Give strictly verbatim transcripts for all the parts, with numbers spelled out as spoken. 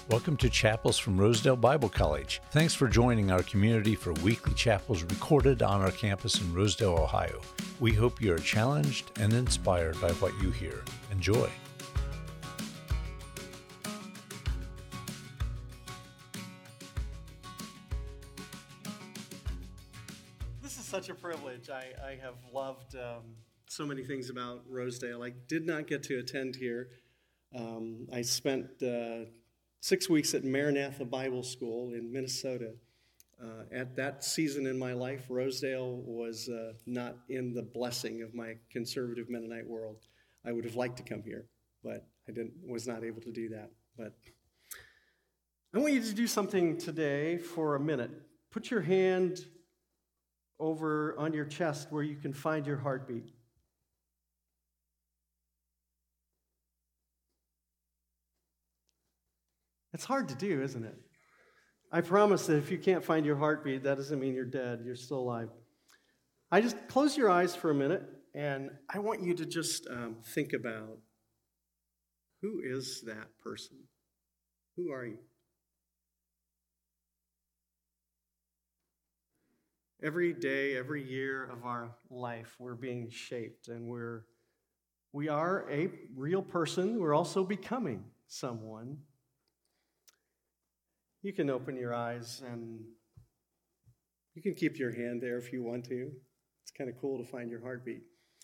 Welcome to Chapels from Rosedale Bible College. Thanks for joining our community for weekly chapels recorded on our campus in Rosedale, Ohio. We hope you are challenged and inspired by what you hear. Enjoy. This is such a privilege. I, I have loved um, so many things about Rosedale. I did not get to attend here. Um, I spent uh, six weeks at Maranatha Bible School in Minnesota. Uh, at that season in my life, Rosedale was uh, not in the blessing of my conservative Mennonite world. I would have liked to come here, but I didn't. Was not able to do that. But I want you to do something today for a minute. Put your hand over on your chest where you can find your heartbeat. It's hard to do, isn't it? I promise that if you can't find your heartbeat, that doesn't mean you're dead. You're still alive. I just close your eyes for a minute, and I want you to just um, think about, who is that person? Who are you? Every day, every year of our life, we're being shaped, and we're we are a real person. We're also becoming someone. You can open your eyes, and you can keep your hand there if you want to. It's kind of cool to find your heartbeat.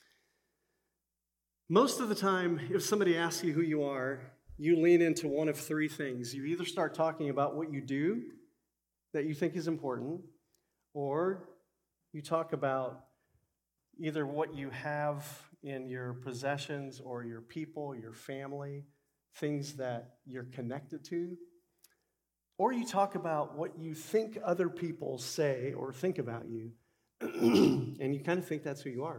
Most of the time, if somebody asks you who you are, you lean into one of three things. You either start talking about what you do that you think is important, or you talk about either what you have in your possessions or your people, your family, things that you're connected to. Or you talk about what you think other people say or think about you, and you kind of think that's who you are.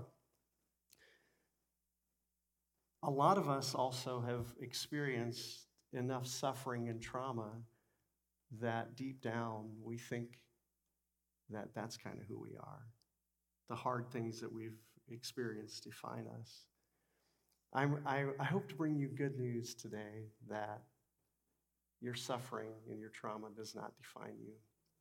A lot of us also have experienced enough suffering and trauma that deep down we think that that's kind of who we are. The hard things that we've experienced define us. I'm, I, I hope to bring you good news today that your suffering and your trauma does not define you.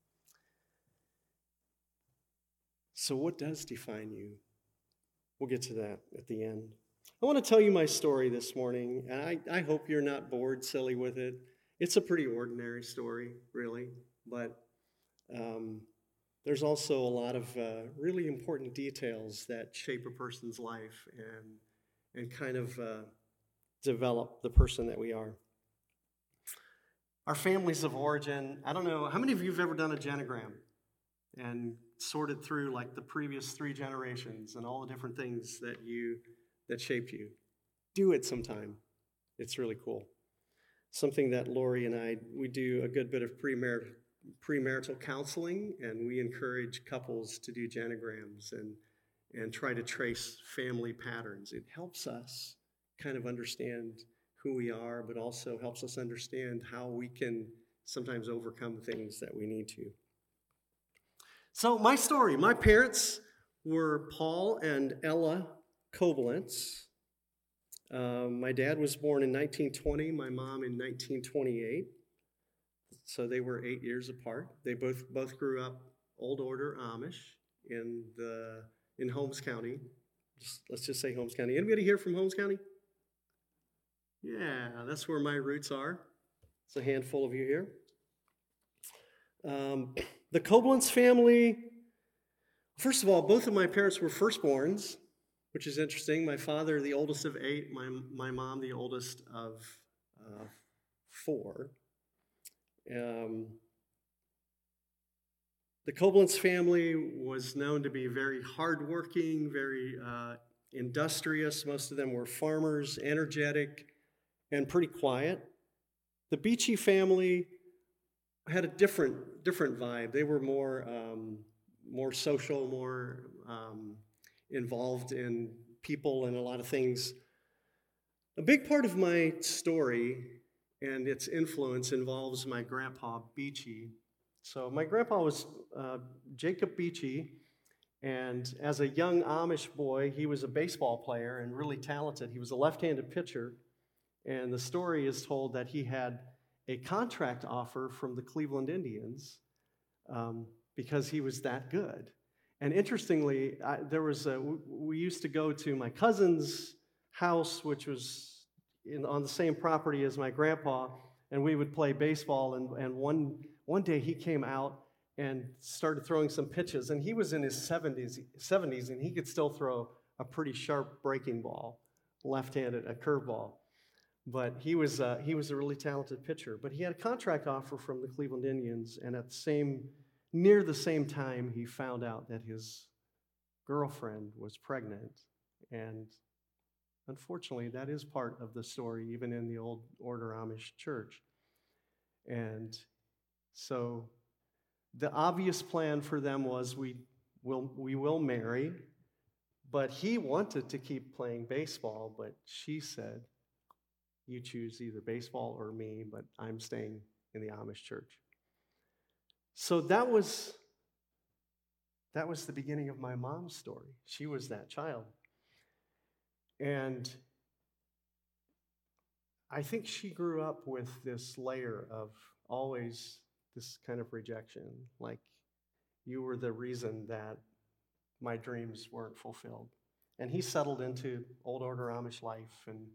So what does define you? We'll get to that at the end. I want to tell you my story this morning, and I, I hope you're not bored silly with it. It's a pretty ordinary story, really, but um, there's also a lot of uh, really important details that shape a person's life and, and kind of uh, develop the person that we are. Our families of origin, I don't know, how many of you have ever done a genogram and sorted through like the previous three generations and all the different things that you that shaped you? Do it sometime. It's really cool. Something that Lori and I, we do a good bit of premarital, premarital counseling, and we encourage couples to do genograms and, and try to trace family patterns. It helps us kind of understand who we are, but also helps us understand how we can sometimes overcome things that we need to. So my story, my parents were Paul and Ella Koblenz. Um, my dad was born in nineteen twenty, my mom in nineteen twenty-eight. So they were eight years apart. They both both grew up Old Order Amish in the in Holmes County. Just, let's just say Holmes County. Anybody here from Holmes County? Yeah, that's where my roots are. It's a handful of you here. Um, the Koblenz family, first of all, both of my parents were firstborns, which is interesting. My father, the oldest of eight, my, my mom, the oldest of uh, four. Um, the Koblenz family was known to be very hardworking, very uh, industrious. Most of them were farmers, energetic, and pretty quiet. The Beachy family had a different different vibe. They were more um, more social, more um, involved in people and a lot of things. A big part of my story and its influence involves my grandpa, Beachy. So my grandpa was uh, Jacob Beachy, and as a young Amish boy, he was a baseball player and really talented. He was a left-handed pitcher. And the story is told that he had a contract offer from the Cleveland Indians um, because he was that good. And interestingly, I, there was a, we used to go to my cousin's house, which was in, on the same property as my grandpa, and we would play baseball. And, and one one day he came out and started throwing some pitches, and he was in his seventies, seventies, and he could still throw a pretty sharp breaking ball, left-handed, a curveball. But he was uh, he was a really talented pitcher. But he had a contract offer from the Cleveland Indians, and at the same near the same time, he found out that his girlfriend was pregnant, and unfortunately, that is part of the story, even in the Old Order Amish Church. And so the obvious plan for them was we will we will marry, but he wanted to keep playing baseball, but she said, you choose either baseball or me, but I'm staying in the Amish church. So that was that was the beginning of my mom's story. She was that child. And I think she grew up with this layer of always this kind of rejection, like you were the reason that my dreams weren't fulfilled. And he settled into Old Order Amish life, and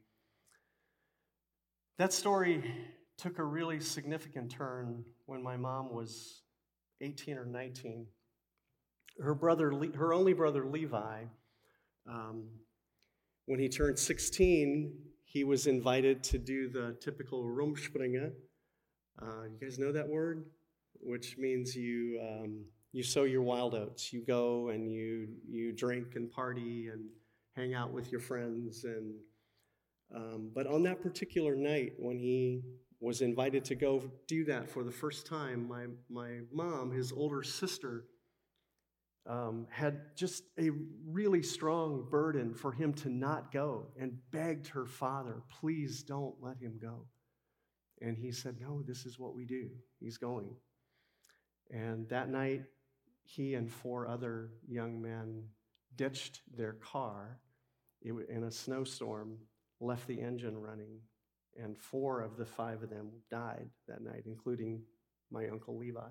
that story took a really significant turn when my mom was eighteen or nineteen. Her brother, her only brother, Levi, um, when he turned sixteen, he was invited to do the typical Rumspringa. Uh, you guys know that word? Which means you um, you sow your wild oats. You go and you you drink and party and hang out with your friends. And um, but on that particular night, when he was invited to go do that for the first time, my my mom, his older sister, um, had just a really strong burden for him to not go, and begged her father, please don't let him go. And he said, no, this is what we do. He's going. And that night, he and four other young men ditched their car in a snowstorm, left the engine running, and four of the five of them died that night, including my Uncle Levi.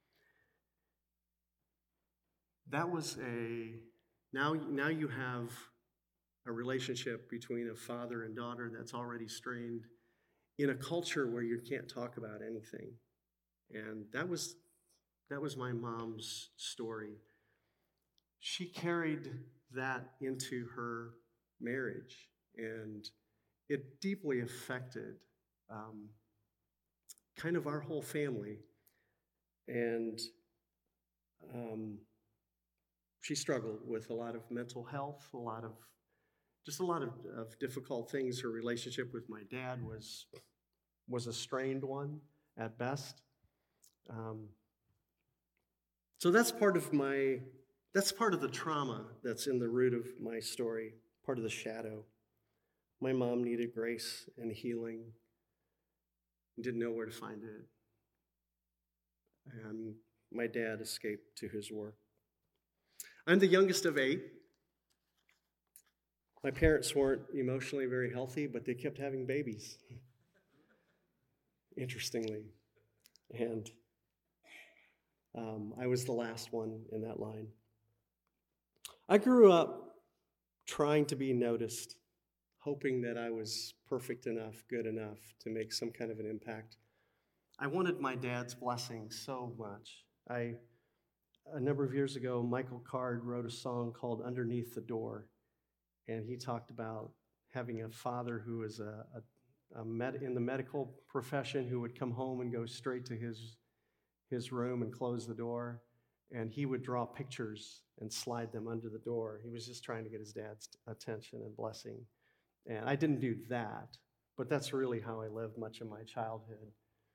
That was a, now, now you have a relationship between a father and daughter that's already strained in a culture where you can't talk about anything. And that was, that was my mom's story. She carried that into her marriage, and it deeply affected um, kind of our whole family. And um, she struggled with a lot of mental health, a lot of, just a lot of, of difficult things. Her relationship with my dad was, was a strained one at best. Um, so that's part of my, that's part of the trauma that's in the root of my story, part of the shadow. My mom needed grace and healing, didn't know where to find it. And my dad escaped to his work. I'm the youngest of eight. My parents weren't emotionally very healthy, but they kept having babies, interestingly. And um, I was the last one in that line. I grew up trying to be noticed, hoping that I was perfect enough, good enough to make some kind of an impact. I wanted my dad's blessing so much. I, a number of years ago, Michael Card wrote a song called Underneath the Door, and he talked about having a father who was a, a, a med, in the medical profession who would come home and go straight to his, his room and close the door, and he would draw pictures and slide them under the door. He was just trying to get his dad's attention and blessing. And I didn't do that, but that's really how I lived much of my childhood.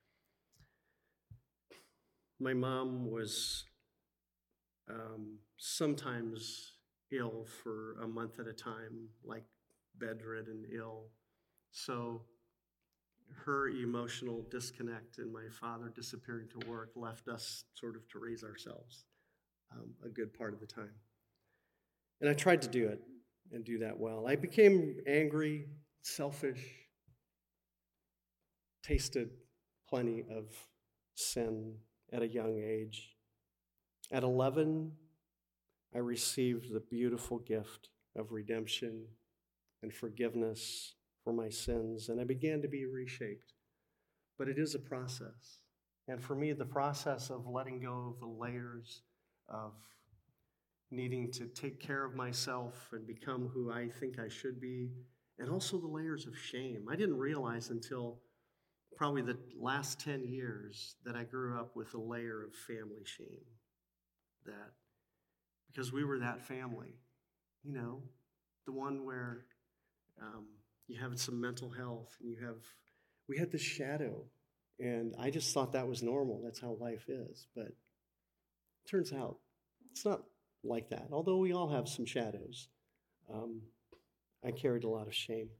My mom was um, sometimes ill for a month at a time, like bedridden ill. So her emotional disconnect and my father disappearing to work left us sort of to raise ourselves um, a good part of the time. And I tried to do it and do that well. I became angry, selfish, tasted plenty of sin at a young age. At eleven, I received the beautiful gift of redemption and forgiveness for my sins, and I began to be reshaped. But it is a process. And for me, the process of letting go of the layers of needing to take care of myself and become who I think I should be, and also the layers of shame. I didn't realize until probably the last ten years that I grew up with a layer of family shame. That, because we were that family, you know, the one where um, you have some mental health and you have, we had this shadow, and I just thought that was normal. That's how life is. But it turns out it's not like that. Although we all have some shadows, um, I carried a lot of shame.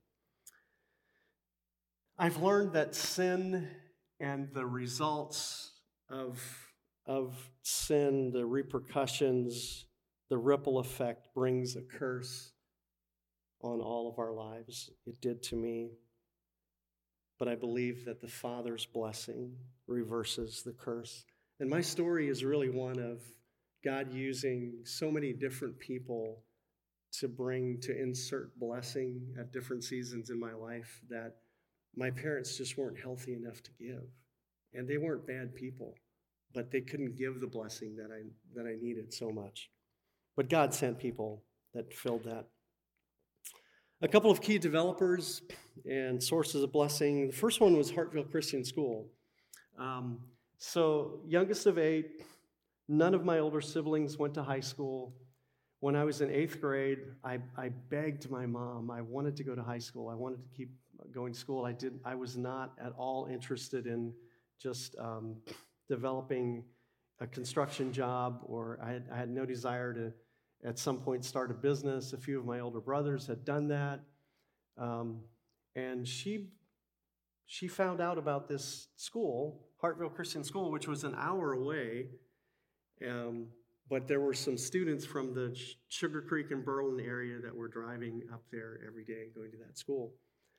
I've learned that sin and the results of, of sin, the repercussions, the ripple effect brings a curse on all of our lives. It did to me. But I believe that the Father's blessing reverses the curse. And my story is really one of God using so many different people to bring, to insert blessing at different seasons in my life that my parents just weren't healthy enough to give. And they weren't bad people, but they couldn't give the blessing that I that I needed so much. But God sent people that filled that. A couple of key developers and sources of blessing. The first one was Hartville Christian School. Um, so, youngest of eight, none of my older siblings went to high school. When I was in eighth grade, I, I begged my mom. I wanted to go to high school. I wanted to keep going to school. I did. I was not at all interested in just um, developing a construction job, or I had, I had no desire to at some point start a business. A few of my older brothers had done that. Um, and she she found out about this school, Hartville Christian School, which was an hour away. Um, but there were some students from the Sugar Creek and Berlin area that were driving up there every day and going to that school.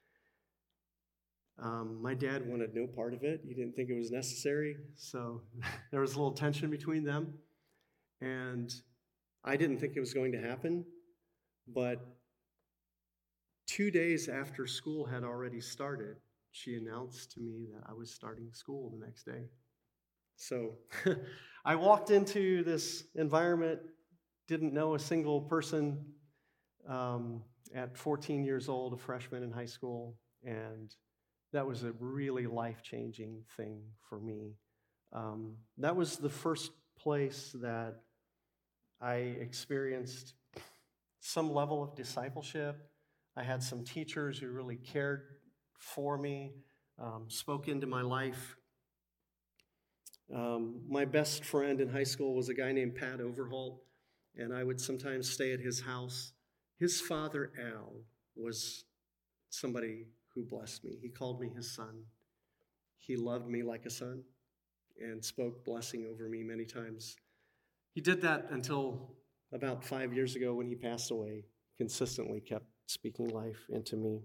Um, my dad wanted no part of it. He didn't think it was necessary. So there was a little tension between them. And I didn't think it was going to happen, but two days after school had already started, she announced to me that I was starting school the next day. So I walked into this environment, didn't know a single person um, at fourteen years old, a freshman in high school, and that was a really life-changing thing for me. Um, that was the first place that I experienced some level of discipleship. I had some teachers who really cared for me, um, spoke into my life. Um, my best friend in high school was a guy named Pat Overholt, and I would sometimes stay at his house. His father, Al, was somebody who blessed me. He called me his son. He loved me like a son and spoke blessing over me many times. He did that until about five years ago when he passed away, consistently kept speaking life into me.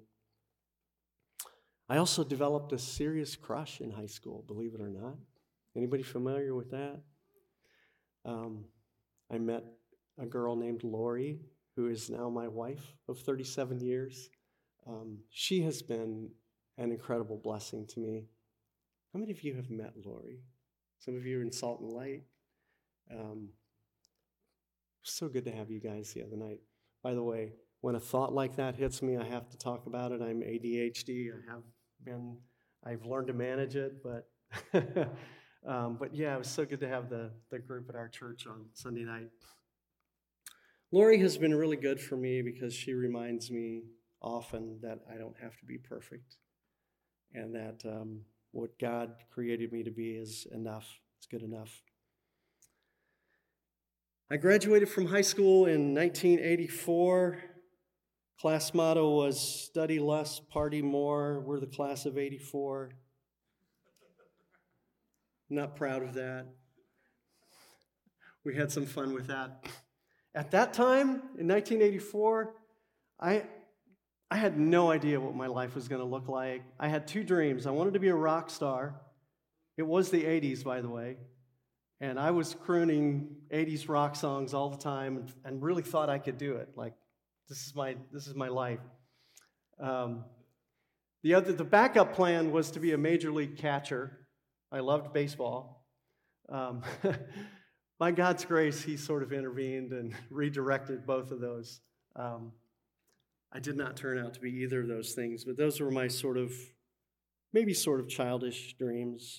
I also developed a serious crush in high school, believe it or not. Anybody familiar with that? Um, I met a girl named Lori, who is now my wife of thirty-seven years. Um, she has been an incredible blessing to me. How many of you have met Lori? Some of you are in Salt and Light. Um, so good to have you guys the other night. By the way, when a thought like that hits me, I have to talk about it. I'm A D H D. I have been, I've learned to manage it, but um, but yeah, it was so good to have the, the group at our church on Sunday night. Lori has been really good for me because she reminds me often that I don't have to be perfect, and that um, what God created me to be is enough. It's good enough. I graduated from high school in nineteen eighty-four. Class motto was study less, party more. We're the class of eighty-four. Not proud of that. We had some fun with that. At that time, in nineteen eighty-four, I, I had no idea what my life was going to look like. I had two dreams. I wanted to be a rock star, It was the eighties, by the way, and I was crooning eighties rock songs all the time and, and really thought I could do it. Like, this is my this is my life. Um, the other the backup plan was to be a major league catcher. I loved baseball. Um, by God's grace, He sort of intervened and redirected both of those. Um, I did not turn out to be either of those things, but those were my sort of, maybe sort of childish dreams.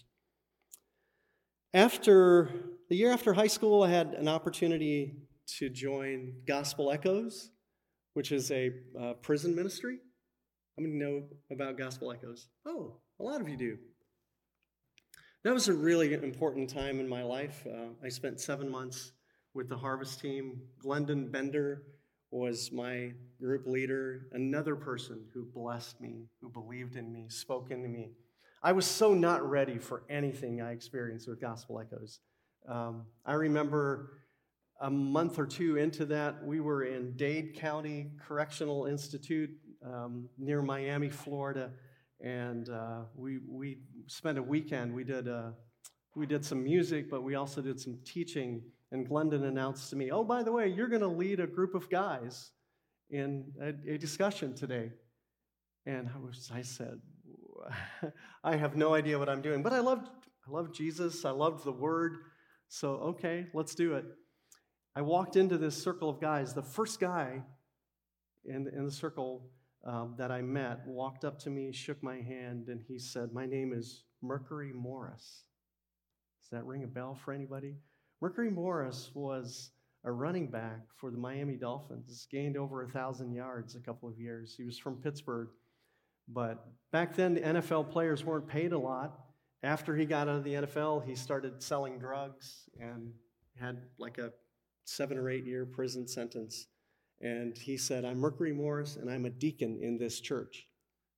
After, the year after high school, I had an opportunity to join Gospel Echoes, which is a uh, prison ministry. How many know about Gospel Echoes? Oh, a lot of you do. That was a really important time in my life. Uh, I spent seven months with the Harvest team. Glendon Bender was my group leader, another person who blessed me, who believed in me, spoke into me. I was so not ready for anything I experienced with Gospel Echoes. Um, I remember a month or two into that, we were in Dade County Correctional Institute um, near Miami, Florida, and uh, we we spent a weekend. We did uh, we did some music, but we also did some teaching. And Glendon announced to me, "Oh, by the way, you're going to lead a group of guys in a, a discussion today." And I was, I said, "I have no idea what I'm doing, but I loved I loved Jesus. I loved the Word. So okay, let's do it." I walked into this circle of guys. The first guy in in the circle um, that I met walked up to me, shook my hand, and he said, "My name is Mercury Morris." Does that ring a bell for anybody? Mercury Morris was a running back for the Miami Dolphins, gained over a thousand yards a couple of years. He was from Pittsburgh. But back then, the N F L players weren't paid a lot. After he got out of the N F L, he started selling drugs and had like a seven or eight year prison sentence. And he said, "I'm Mercury Morris, and I'm a deacon in this church."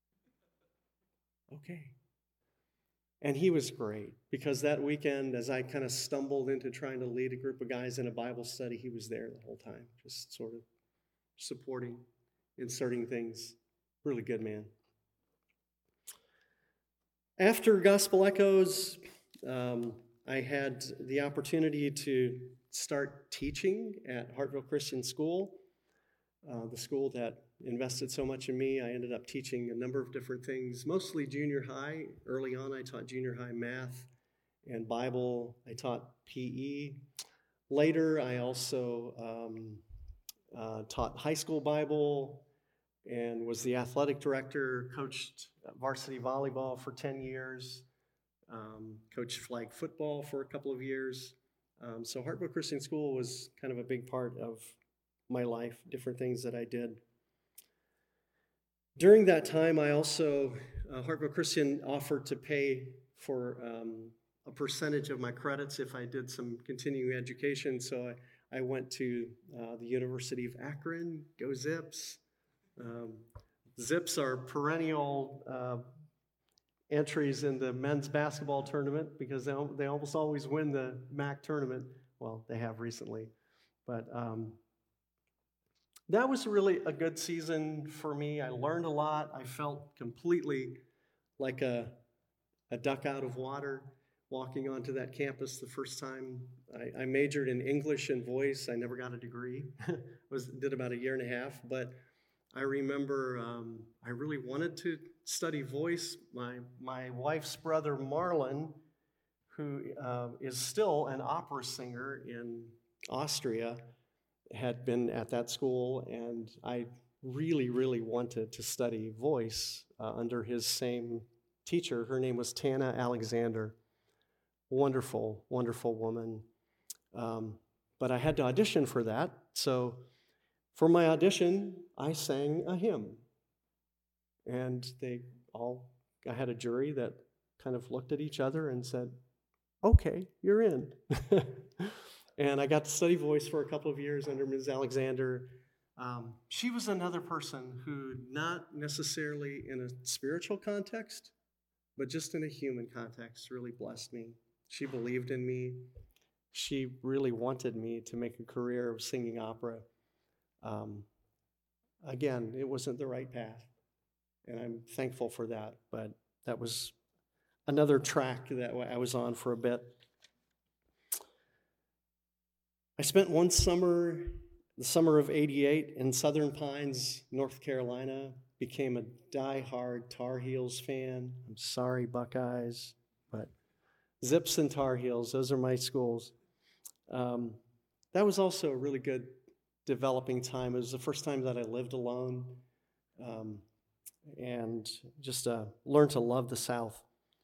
Okay. And he was great, because that weekend, as I kind of stumbled into trying to lead a group of guys in a Bible study, he was there the whole time, just sort of supporting, inserting things. Really good man. After Gospel Echoes, um, I had the opportunity to start teaching at Hartville Christian School, uh, the school that invested so much in me. I ended up teaching a number of different things, mostly junior high. Early on, I taught junior high math and Bible. I taught P E. Later, I also um, uh, taught high school Bible and was the athletic director, coached varsity volleyball for ten years, um, coached flag football for a couple of years. Um, so Hartville Christian School was kind of a big part of my life, different things that I did. During that time, I also, uh, Hartville Christian offered to pay for um, a percentage of my credits if I did some continuing education. So I, I went to uh, the University of Akron. Go Zips. Um, Zips are perennial uh, entries in the men's basketball tournament because they, they almost always win the M A C tournament. Well, they have recently. But um, that was really a good season for me. I learned a lot. I felt completely like a, a duck out of water walking onto that campus the first time. I, I majored in English and voice. I never got a degree. was did about a year and a half. But I remember um, I really wanted to study voice. My, my wife's brother, Marlon, who uh, is still an opera singer in Austria, had been at that school, and I really, really wanted to study voice uh, under his same teacher. Her name was Tana Alexander. Wonderful, wonderful woman. Um, but I had to audition for that, so for my audition, I sang a hymn. And they all, I had a jury that kind of looked at each other and said, "Okay, you're in." And I got to study voice for a couple of years under Miz Alexander. Um, she was another person who, not necessarily in a spiritual context, but just in a human context, really blessed me. She believed in me. She really wanted me to make a career of singing opera. Um, again, it wasn't the right path, and I'm thankful for that, but that was another track that I was on for a bit. I spent one summer, the summer of eighty-eight, in Southern Pines, North Carolina. Became a die-hard Tar Heels fan. I'm sorry, Buckeyes, but Zips and Tar Heels, those are my schools. Um, that was also a really good developing time. It was the first time that I lived alone, um, and just uh, learned to love the South.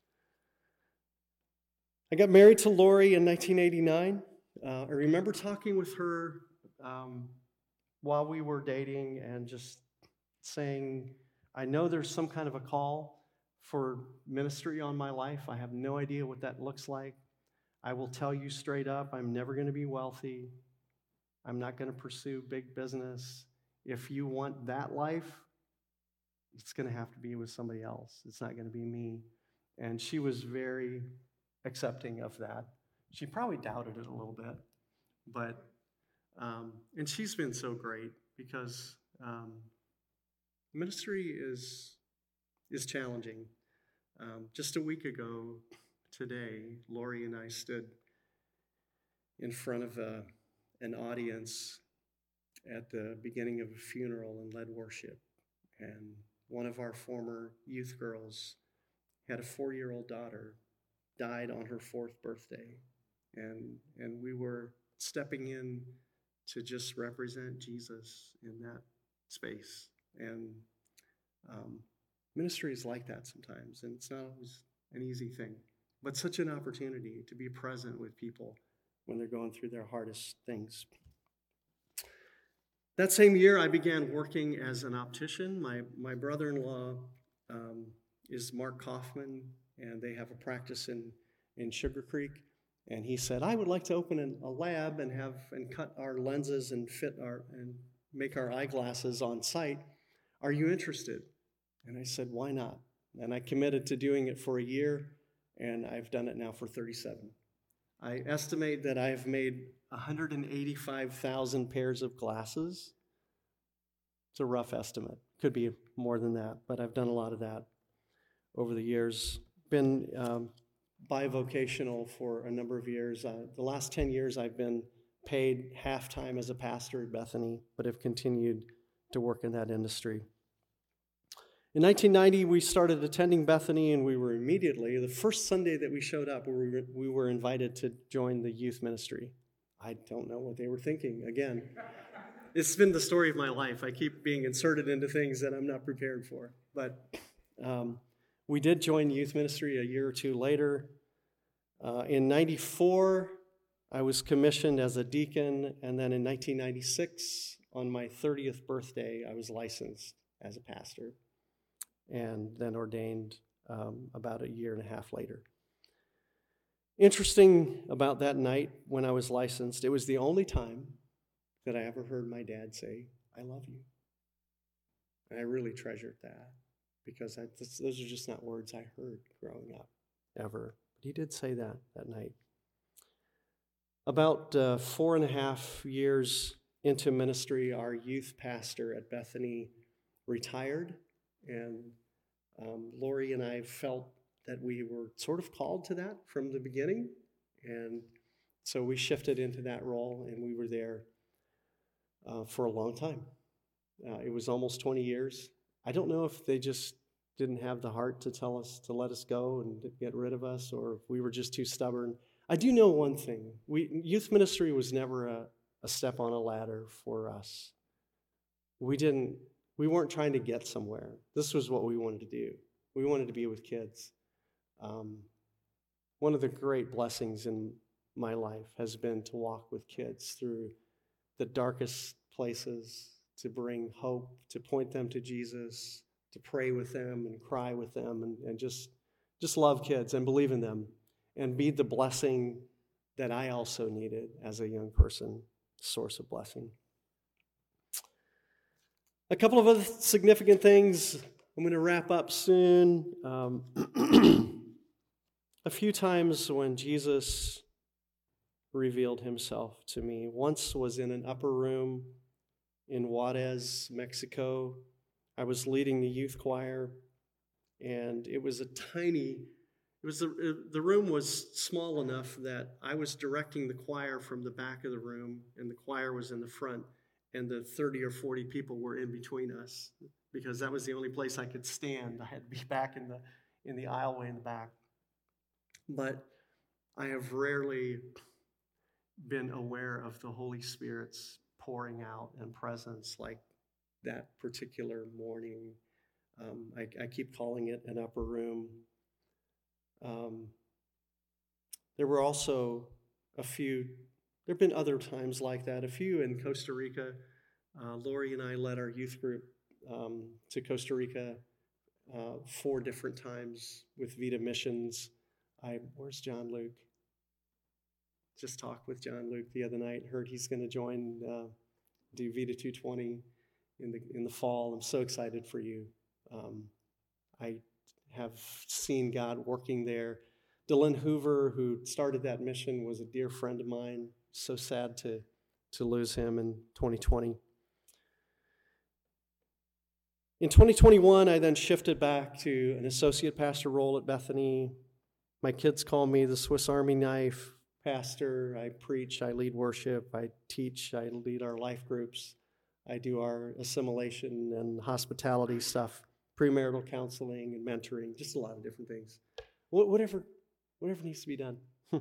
I got married to Lori in nineteen eighty-nine. Uh, I remember talking with her um, while we were dating and just saying, I know there's some kind of a call for ministry on my life. I have no idea what that looks like. I will tell you straight up, I'm never going to be wealthy. I'm not going to pursue big business. If you want that life, it's going to have to be with somebody else. It's not going to be me. And she was very accepting of that. She probably doubted it a little bit, but, um, and she's been so great because um, ministry is is challenging. Um, just a week ago today, Lori and I stood in front of a, an audience at the beginning of a funeral and led worship. And one of our former youth girls had a four-year-old daughter, died on her fourth birthday. And, and we were stepping in to just represent Jesus in that space. And um, ministry is like that sometimes, and it's not always an easy thing, but such an opportunity to be present with people when they're going through their hardest things. That same year, I began working as an optician. My, my brother-in-law um, is Mark Kaufman, and they have a practice in, in Sugar Creek. And he said, I would like to open an, a lab and have and cut our lenses and fit our and make our eyeglasses on site. Are you interested? And I said, why not? And I committed to doing it for a year, and I've done it now for thirty-seven. I estimate that I've made one hundred eighty-five thousand pairs of glasses. It's a rough estimate. Could be more than that, but I've done a lot of that over the years. Been um, bivocational for a number of years. Uh, the last ten years I've been paid half-time as a pastor at Bethany, but have continued to work in that industry. In nineteen ninety, we started attending Bethany, and we were immediately, the first Sunday that we showed up, we were, we were invited to join the youth ministry. I don't know what they were thinking. Again, it's been the story of my life. I keep being inserted into things that I'm not prepared for. But um, we did join youth ministry a year or two later. Uh, in ninety-four, I was commissioned as a deacon, and then in nineteen ninety-six, on my thirtieth birthday, I was licensed as a pastor, and then ordained um, about a year and a half later. Interesting about that night when I was licensed, it was the only time that I ever heard my dad say, I love you. And I really treasured that, because I, those are just not words I heard growing up, ever. But he did say that that night. About uh, four and a half years into ministry, our youth pastor at Bethany retired, and um, Lori and I felt that we were sort of called to that from the beginning, and so we shifted into that role, and we were there uh, for a long time. Uh, it was almost twenty years. I don't know if they just didn't have the heart to tell us to let us go and get rid of us, or if we were just too stubborn. I do know one thing. We, youth ministry was never a, a step on a ladder for us. We didn't, we weren't trying to get somewhere. This was what we wanted to do. We wanted to be with kids. Um, one of the great blessings in my life has been to walk with kids through the darkest places, to bring hope, to point them to Jesus, to pray with them and cry with them, and, and just, just love kids and believe in them, and be the blessing that I also needed as a young person, source of blessing. A couple of other significant things. I'm going to wrap up soon. Um, a few times when Jesus revealed himself to me. Once was in an upper room in Juarez, Mexico. I was leading the youth choir, and it was a tiny It was the, the room was small enough that I was directing the choir from the back of the room, and the choir was in the front, and the thirty or forty people were in between us, because that was the only place I could stand. I had to be back in the in the aisleway in the back. But I have rarely been aware of the Holy Spirit's pouring out and presence like that particular morning. Um, I, I keep calling it an upper room. Um, there were also a few, there have been other times like that, a few in Costa Rica. Uh, Lori and I led our youth group um, to Costa Rica uh, four different times with Vida Missions. I, where's John Luke? Just talked with John Luke the other night. Heard he's going to join, uh, do Vida two twenty in the in the fall. I'm so excited for you. Um, I have seen God working there. Dylan Hoover, who started that mission, was a dear friend of mine. So sad to to lose him in twenty twenty. In twenty twenty-one, I then shifted back to an associate pastor role at Bethany. My kids call me the Swiss Army knife pastor. I preach, I lead worship, I teach, I lead our life groups. I do our assimilation and hospitality stuff, premarital counseling and mentoring, just a lot of different things. Whatever, whatever needs to be done.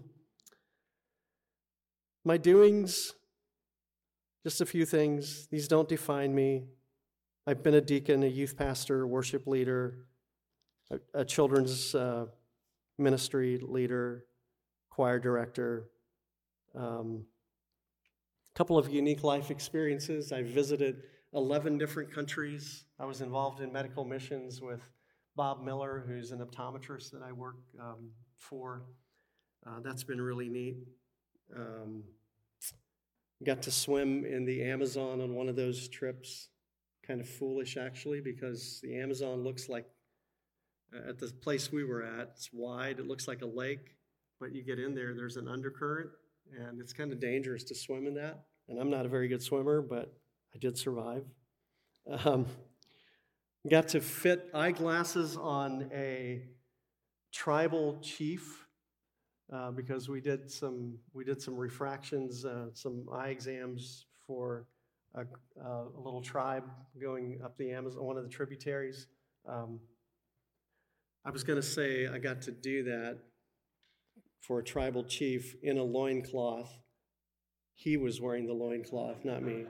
My doings, just a few things. These don't define me. I've been a deacon, a youth pastor, worship leader, a, a children's uh, ministry leader, choir director, um, a couple of unique life experiences. I visited eleven different countries. I was involved in medical missions with Bob Miller, who's an optometrist that I work um, for. Uh, that's been really neat. Um, got to swim in the Amazon on one of those trips. Kind of foolish, actually, because the Amazon looks like, uh, at the place we were at, it's wide, it looks like a lake, but you get in there, there's an undercurrent, and it's kind of dangerous to swim in that. And I'm not a very good swimmer, but I did survive. Um, got to fit eyeglasses on a tribal chief uh, because we did some we did some refractions, uh, some eye exams for a, uh, a little tribe going up the Amazon, one of the tributaries. Um, I was going to say I got to do that for a tribal chief in a loincloth. He was wearing the loincloth, not me.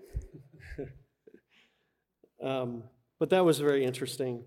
um, but that was very interesting.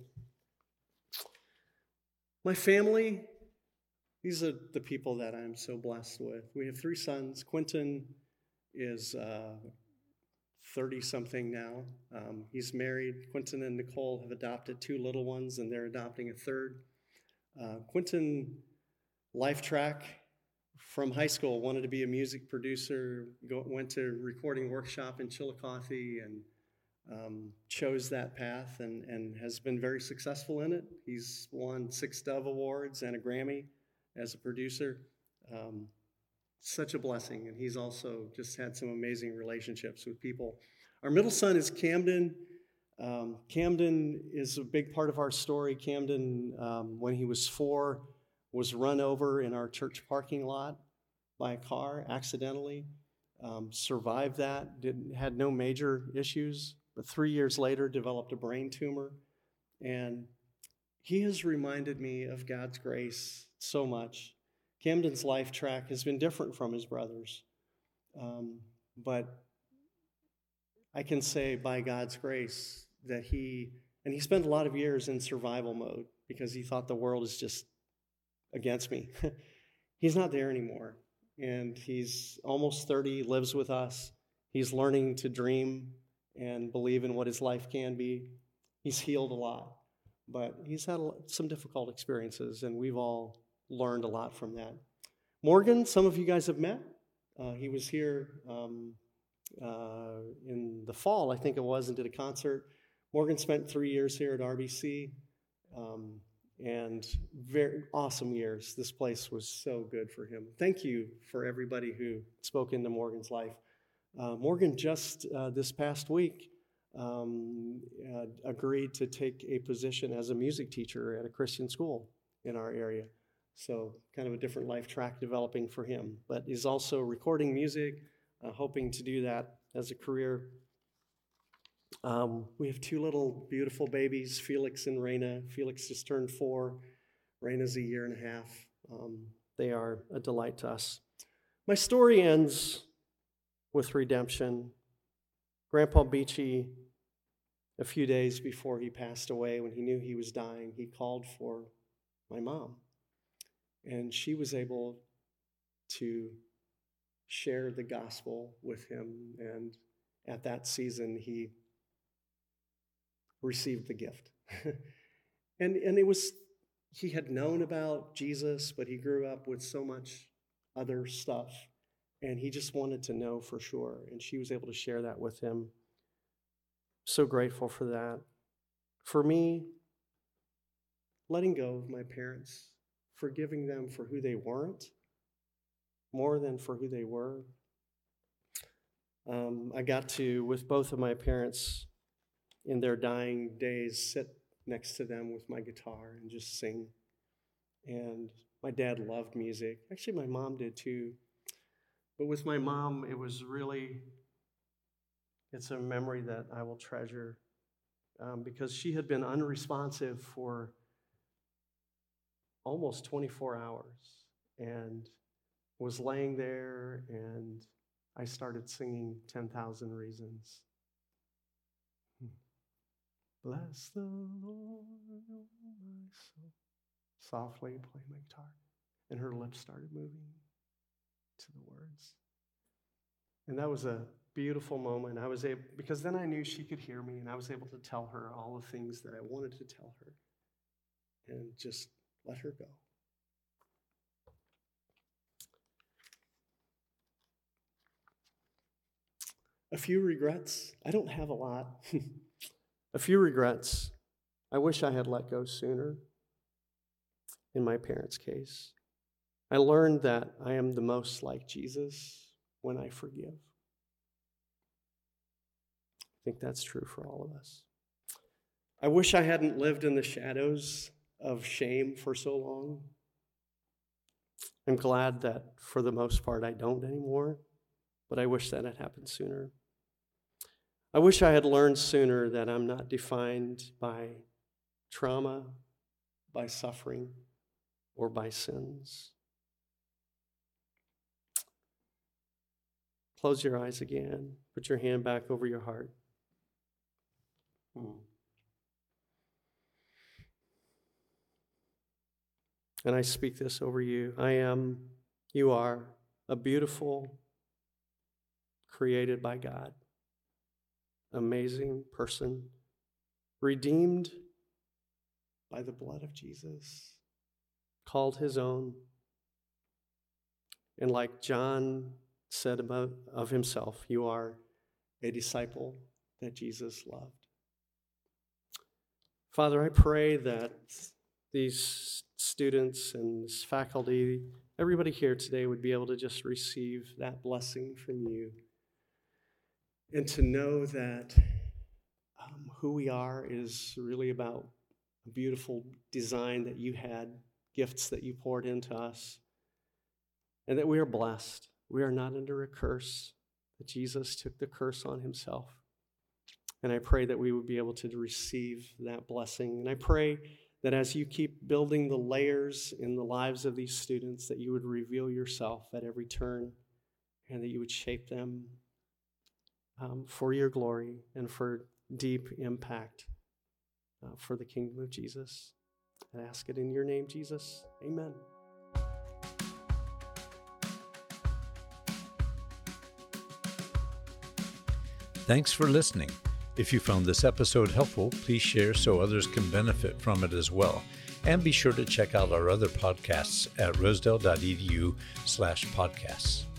My family, these are the people that I'm so blessed with. We have three sons. Quentin is uh, thirty-something now. Um, he's married. Quentin and Nicole have adopted two little ones, and they're adopting a third. Uh, Quentin, life track from high school, wanted to be a music producer, go, went to recording workshop in Chillicothe, and um, chose that path and, and has been very successful in it. He's won six Dove Awards and a Grammy as a producer. Um, such a blessing, and he's also just had some amazing relationships with people. Our middle son is Camden. Um, Camden is a big part of our story. Camden, um, when he was four, was run over in our church parking lot by a car accidentally. Um, survived that, didn't, had no major issues, but three years later developed a brain tumor. And he has reminded me of God's grace so much. Camden's life track has been different from his brother's. Um, but I can say by God's grace that he, and he spent a lot of years in survival mode because he thought the world is just against me. He's not there anymore. And he's almost thirty, lives with us. He's learning to dream and believe in what his life can be. He's healed a lot, but he's had some difficult experiences, and we've all learned a lot from that. Morgan, some of you guys have met. Uh, he was here um, uh, in the fall, I think it was, and did a concert. Morgan spent three years here at R B C, um, and very awesome years. This place was so good for him. Thank you for everybody who spoke into Morgan's life. Uh, Morgan just uh, this past week um, uh, agreed to take a position as a music teacher at a Christian school in our area. So kind of a different life track developing for him. But he's also recording music, uh, hoping to do that as a career. Um, we have two little beautiful babies, Felix and Raina. Felix just turned four. Raina's a year and a half. Um, they are a delight to us. My story ends with redemption. Grandpa Beachy, a few days before he passed away, when he knew he was dying, he called for my mom. And she was able to share the gospel with him. And at that season, he received the gift. and and it was, he had known about Jesus, but he grew up with so much other stuff. And he just wanted to know for sure. And she was able to share that with him. So grateful for that. For me, letting go of my parents, forgiving them for who they weren't, more than for who they were. Um, I got to, with both of my parents in their dying days, sit next to them with my guitar and just sing. And my dad loved music. Actually, my mom did too. But with my mom, it was really, it's a memory that I will treasure um, because she had been unresponsive for almost twenty-four hours and was laying there, and I started singing ten thousand Reasons. Bless the Lord, oh my soul. Softly playing my guitar. And her lips started moving to the words. And that was a beautiful moment. I was able, because then I knew she could hear me, and I was able to tell her all the things that I wanted to tell her and just let her go. A few regrets. I don't have a lot. A few regrets. I wish I had let go sooner in my parents' case. I learned that I am the most like Jesus when I forgive. I think that's true for all of us. I wish I hadn't lived in the shadows of shame for so long. I'm glad that for the most part I don't anymore, but I wish that had happened sooner. I wish I had learned sooner that I'm not defined by trauma, by suffering, or by sins. Close your eyes again. Put your hand back over your heart. Hmm. And I speak this over you. I am, you are a beautiful, created by God, amazing person, redeemed by the blood of Jesus, called his own. And like John said about of himself, you are a disciple that Jesus loved. Father, I pray that these students and this faculty, everybody here today would be able to just receive that blessing from you and to know that um, who we are is really about a beautiful design that you had, gifts that you poured into us, and that we are blessed. We are not under a curse, that Jesus took the curse on himself. And I pray that we would be able to receive that blessing. And I pray that as you keep building the layers in the lives of these students, that you would reveal yourself at every turn, and that you would shape them um, for your glory and for deep impact uh, for the kingdom of Jesus. I ask it in your name, Jesus. Amen. Thanks for listening. If you found this episode helpful, please share so others can benefit from it as well. And be sure to check out our other podcasts at rosedale.edu slash podcasts.